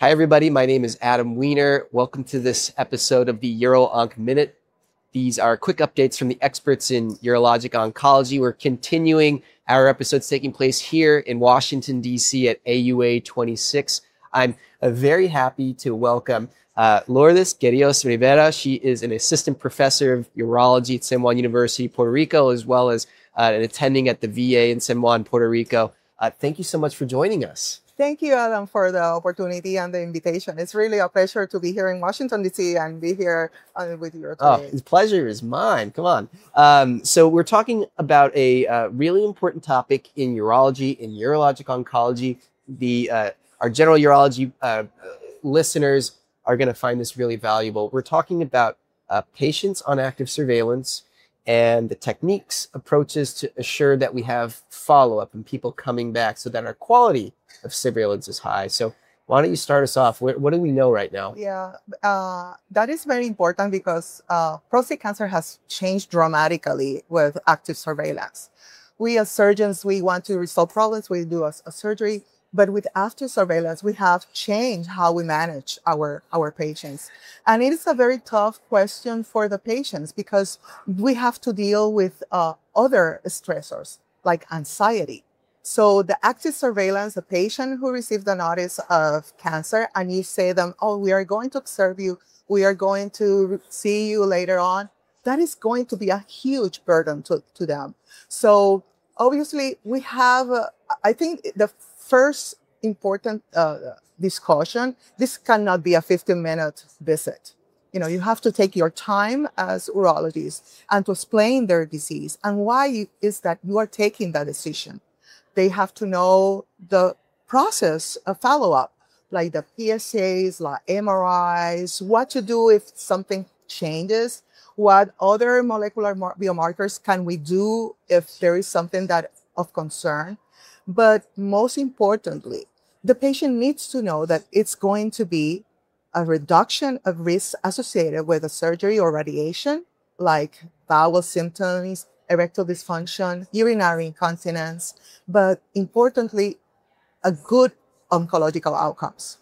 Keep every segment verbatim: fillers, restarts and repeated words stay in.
Hi, everybody. My name is Adam Weiner. Welcome to this episode of the Uro-Onc Minute. These are quick updates from the experts in urologic oncology. We're continuing our episodes taking place here in Washington, D C at A U A twenty-six. I'm uh, very happy to welcome uh, Lourdes Queiroz Rivera. She is an assistant professor of urology at San Juan University, Puerto Rico, as well as uh, an attending at the V A in San Juan, Puerto Rico. Uh, thank you so much for joining us. Thank you, Adam, for the opportunity and the invitation. It's really a pleasure to be here in Washington, D C and be here uh, with you today. Oh, the pleasure is mine. Come on. Um, so we're talking about a uh, really important topic in urology, in urologic oncology. The uh, our general urology uh, listeners are going to find this really valuable. We're talking about uh, patients on active surveillance and the techniques, approaches to assure that we have follow-up and people coming back so that our quality of surveillance is high. So why don't you start us off? What, what do we know right now? Yeah, uh, that is very important because uh, prostate cancer has changed dramatically with active surveillance. We as surgeons, we want to resolve problems, we do a, a surgery, but with active surveillance, we have changed how we manage our, our patients. And it is a very tough question for the patients because we have to deal with uh, other stressors like anxiety. So the active surveillance, the patient who received the notice of cancer and you say them, oh, we are going to observe you, we are going to see you later on, that is going to be a huge burden to, to them. So obviously we have, uh, I think the first important uh, discussion, this cannot be a fifteen minute visit. You know, you have to take your time as urologists and to explain their disease and why you, is that you are taking that decision. They have to know the process of follow-up, like the P S As, like M R Is, what to do if something changes, what other molecular biomarkers can we do if there is something that of concern. But most importantly, the patient needs to know that it's going to be a reduction of risk associated with a surgery or radiation, like bowel symptoms, erectile dysfunction, urinary incontinence, but importantly, a good oncological outcomes.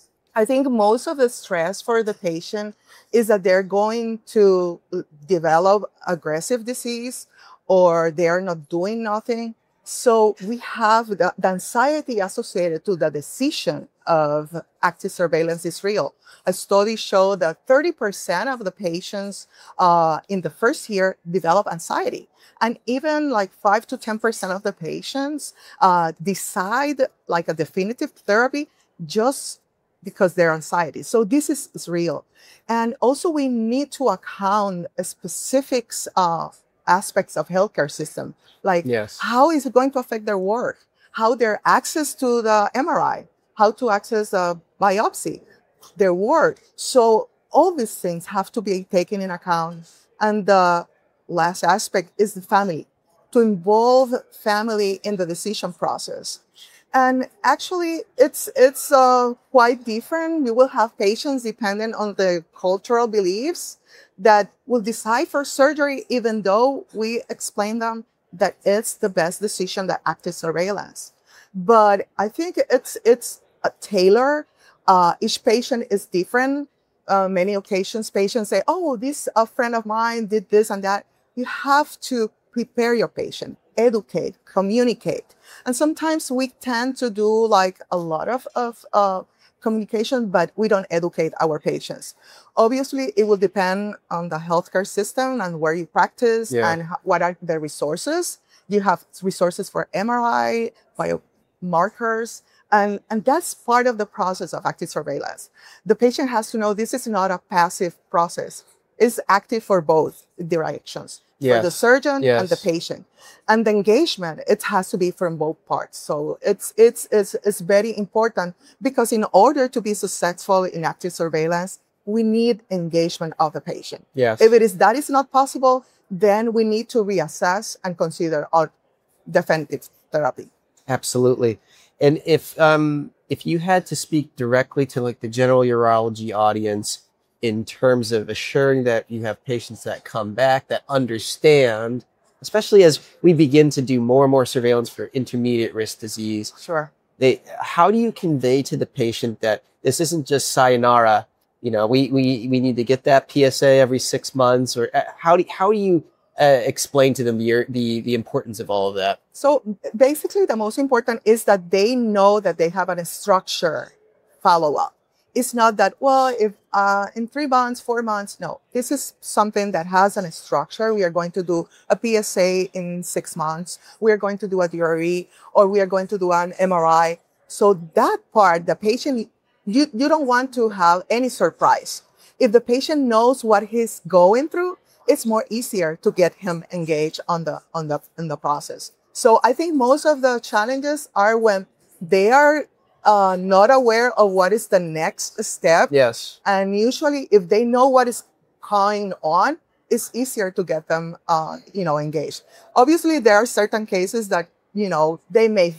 I think most of the stress for the patient is that they're going to develop aggressive disease or they're not doing nothing. So we have the, the anxiety associated to the decision of active surveillance is real. A study showed that thirty percent of the patients uh, in the first year develop anxiety. And even like five to ten percent of the patients uh, decide like a definitive therapy just because their anxiety. So this is, is real. And also we need to account specifics of aspects of healthcare system, like Yes. how is it going to affect their work, how their access to the M R I, how to access a biopsy, their work. So all these things have to be taken in account. And the last aspect is the family, to involve family in the decision process. And actually, it's it's uh, quite different. You will have patients dependent on the cultural beliefs that will decide for surgery, even though we explain them that it's the best decision, that active surveillance. But I think it's it's a tailor. Uh, each patient is different. Uh, many occasions, patients say, "Oh, this a friend of mine did this and that." You have to prepare your patient, educate, communicate. And sometimes we tend to do like a lot of, of uh, communication, but we don't educate our patients. Obviously, it will depend on the healthcare system and where you practice Yeah. and what are the resources. You have resources for M R I, biomarkers, and, and that's part of the process of active surveillance. The patient has to know this is not a passive process. It's active for both directions. Yes. For the surgeon Yes. and the patient. And the engagement, it has to be from both parts. So it's, it's, it's, it's very important because in order to be successful in active surveillance, we need engagement of the patient. Yes. If it is that is not possible, then we need to reassess and consider our definitive therapy. Absolutely. And if um if you had to speak directly to like the general urology audience in terms of assuring that you have patients that come back, that understand, especially as we begin to do more and more surveillance for intermediate risk disease, Sure. they, how do you convey to the patient that this isn't just sayonara? You know, we, we, we need to get that P S A every six months or uh, how do, how do you uh, explain to them the, the, the importance of all of that? So basically the most important is that they know that they have a structure follow-up. It's not that, well, if uh, in three months, four months, no. This is something that has a structure. We are going to do a P S A in six months. We are going to do a D R E, or we are going to do an M R I. So that part, the patient, you, you don't want to have any surprise. If the patient knows what he's going through, it's more easier to get him engaged on the, on the, in the process. So I think most of the challenges are when they are Uh, not aware of what is the next step. Yes. And usually if they know what is going on, it's easier to get them, uh, you know, engaged. Obviously, there are certain cases that, you know, they may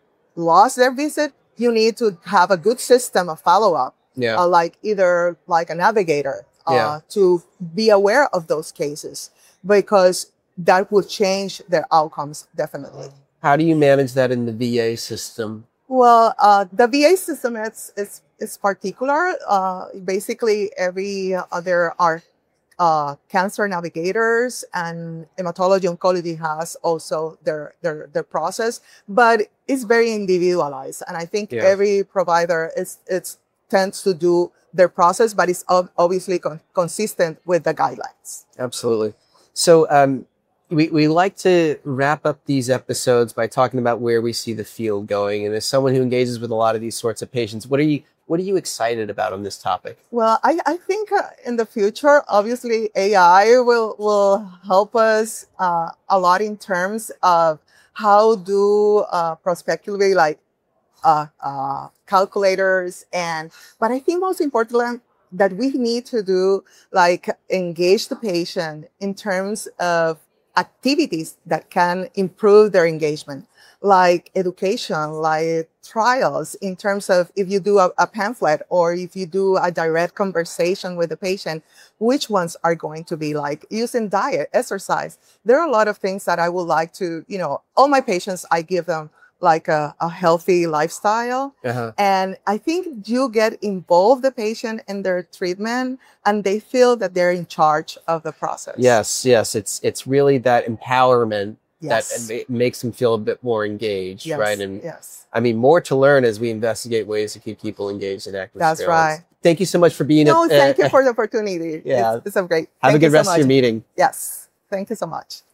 lose their visit. You need to have a good system of follow-up, yeah. uh, like either like a navigator uh, yeah. to be aware of those cases, because that will change their outcomes, definitely. How do you manage that in the V A system? Well, uh, the V A system is is, is particular. Uh, basically, every uh, there are uh, cancer navigators, and hematology oncology has also their their their process, but it's very individualized. And I think yeah. every provider is it's tends to do their process, but it's ob- obviously con- consistent with the guidelines. Absolutely. So. Um, We, we like to wrap up these episodes by talking about where we see the field going. And as someone who engages with a lot of these sorts of patients, what are you what are you excited about on this topic? Well, I, I think uh, in the future, obviously, A I will will help us uh, a lot in terms of how do uh, prospectively like uh, uh, calculators and. But I think most importantly, that we need to do like engage the patient in terms of activities that can improve their engagement, like education, like trials in terms of if you do a, a pamphlet or if you do a direct conversation with the patient, which ones are going to be like using diet, exercise. There are a lot of things that I would like to, you know, all my patients, I give them like a, a healthy lifestyle. Uh-huh. And I think you get involved the patient in their treatment and they feel that they're in charge of the process. Yes, yes. It's it's really that empowerment yes. that ma- makes them feel a bit more engaged, yes. right? And yes. I mean, more to learn as we investigate ways to keep people engaged in active That's surveillance. right. Thank you so much for being No, a, thank uh, you for the opportunity. Yeah. It's, it's a great. Have Thank a good you so rest of your much. meeting. Yes. Thank you so much.